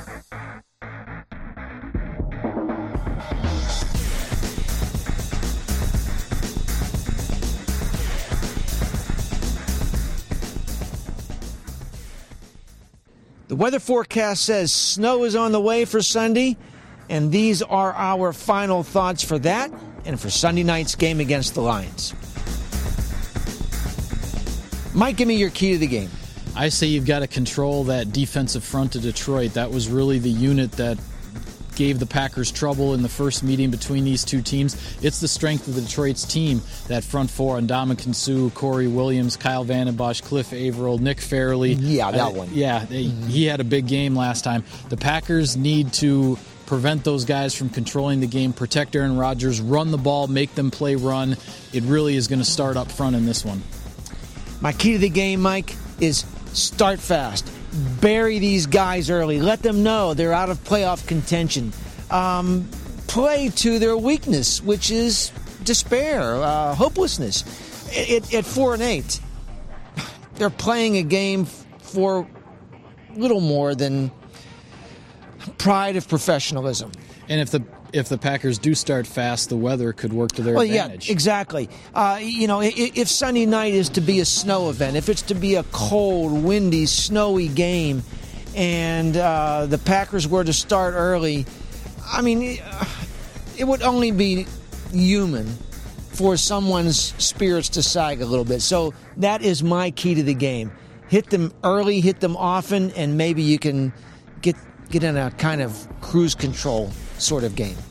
The weather forecast says snow is on the way for Sunday, and these are our final thoughts for that and for Sunday night's game against the Lions. Mike, give me your key to the game. I say you've got to control that defensive front of Detroit. That was really the unit that gave the Packers trouble in the first meeting between these two teams. It's the strength of the Detroit's team, that front four: Ndamukong Suh, Corey Williams, Kyle Vanden Bosch, Cliff Averill, Nick Fairley. Yeah, that one. Yeah, he had a big game last time. The Packers need to prevent those guys from controlling the game, protect Aaron Rodgers, run the ball, make them play run. It really is going to start up front in this one. My key to the game, Mike, is start fast. Bury these guys early. Let them know they're out of playoff contention. Play to their weakness, which is despair, hopelessness. At 4-8, they're playing a game for little more than pride of professionalism. And if the Packers do start fast, the weather could work to their advantage. Yeah, exactly. If Sunday night is to be a snow event, if it's to be a cold, windy, snowy game, and the Packers were to start early, I mean, it would only be human for someone's spirits to sag a little bit. So that is my key to the game. Hit them early, hit them often, and maybe you can get in a kind of cruise control sort of game.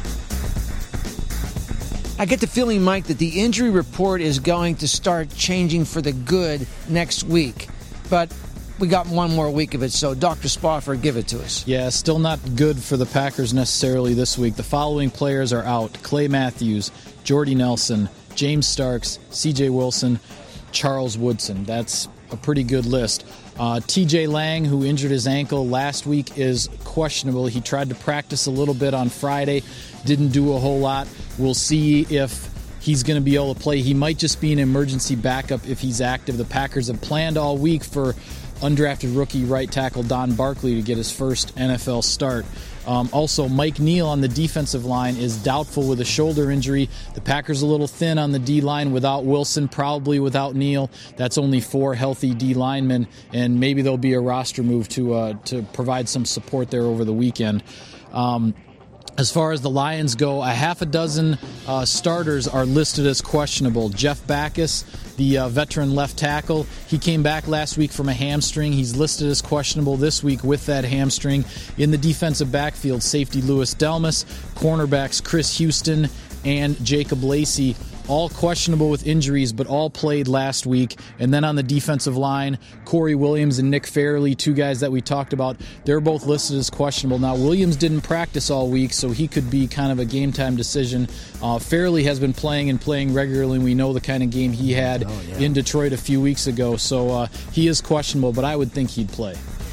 I get the feeling, Mike, that the injury report is going to start changing for the good next week. But we got one more week of it, so Dr. Spofford, give it to us. Yeah, still not good for the Packers necessarily this week. The following players are out: Clay Matthews, Jordy Nelson, James Starks, C.J. Wilson, Charles Woodson. That's a pretty good list. TJ Lang, who injured his ankle last week, is questionable. He tried to practice a little bit on Friday, didn't do a whole lot. We'll see if he's going to be able to play. He might just be an emergency backup if he's active. The Packers have planned all week for undrafted rookie right tackle Don Barkley to get his first NFL start. Also, Mike Neal on the defensive line is doubtful with a shoulder injury. The Packers a little thin on the D-line without Wilson, probably without Neal. That's only 4 healthy D linemen, and maybe there'll be a roster move to provide some support there over the weekend. As far as the Lions go, a half a dozen starters are listed as questionable. Jeff Backus, the veteran left tackle, he came back last week from a hamstring. He's listed as questionable this week with that hamstring. In the defensive backfield, safety Louis Delmas, cornerbacks Chris Houston and Jacob Lacey, all questionable with injuries, but all played last week. And then on the defensive line, Corey Williams and Nick Fairley, 2 guys that we talked about, they're both listed as questionable. Now, Williams didn't practice all week, so he could be kind of a game-time decision. Fairley has been playing regularly, and we know the kind of game he had in Detroit a few weeks ago. So he is questionable, but I would think he'd play.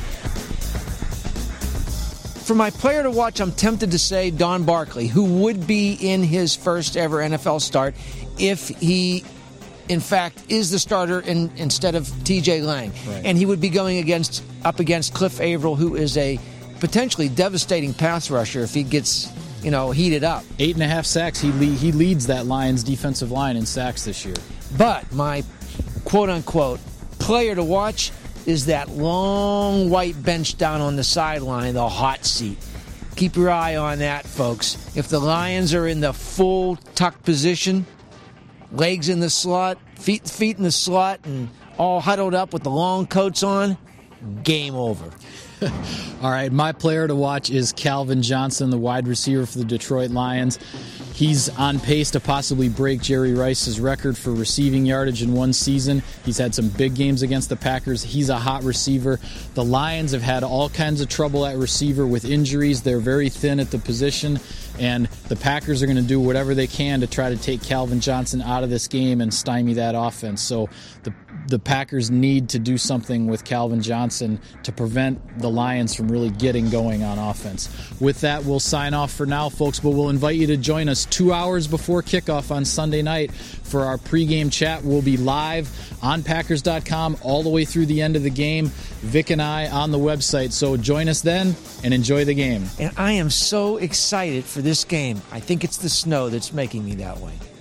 For my player to watch, I'm tempted to say Don Barkley, who would be in his first ever NFL start if he, in fact, is the starter instead of TJ Lang. Right. And he would be going up against Cliff Averill, who is a potentially devastating pass rusher if he gets, heated up. 8.5 sacks. He leads that Lions defensive line in sacks this year. But my quote-unquote player to watch is that long white bench down on the sideline, the hot seat. Keep your eye on that, folks. If the Lions are in the full tuck position, legs in the slot, feet in the slot, and all huddled up with the long coats on, game over. All right, my player to watch is Calvin Johnson, the wide receiver for the Detroit Lions. He's on pace to possibly break Jerry Rice's record for receiving yardage in one season. He's had some big games against the Packers. He's a hot receiver. The Lions have had all kinds of trouble at receiver with injuries. They're very thin at the position, and the Packers are going to do whatever they can to try to take Calvin Johnson out of this game and stymie that offense. So the Packers need to do something with Calvin Johnson to prevent the Lions from really getting going on offense. With that, we'll sign off for now, folks, but we'll invite you to join us 2 hours before kickoff on Sunday night for our pregame chat. We'll be live on Packers.com all the way through the end of the game. Vic and I on the website. So join us then and enjoy the game. And I am so excited for this game. I think it's the snow that's making me that way.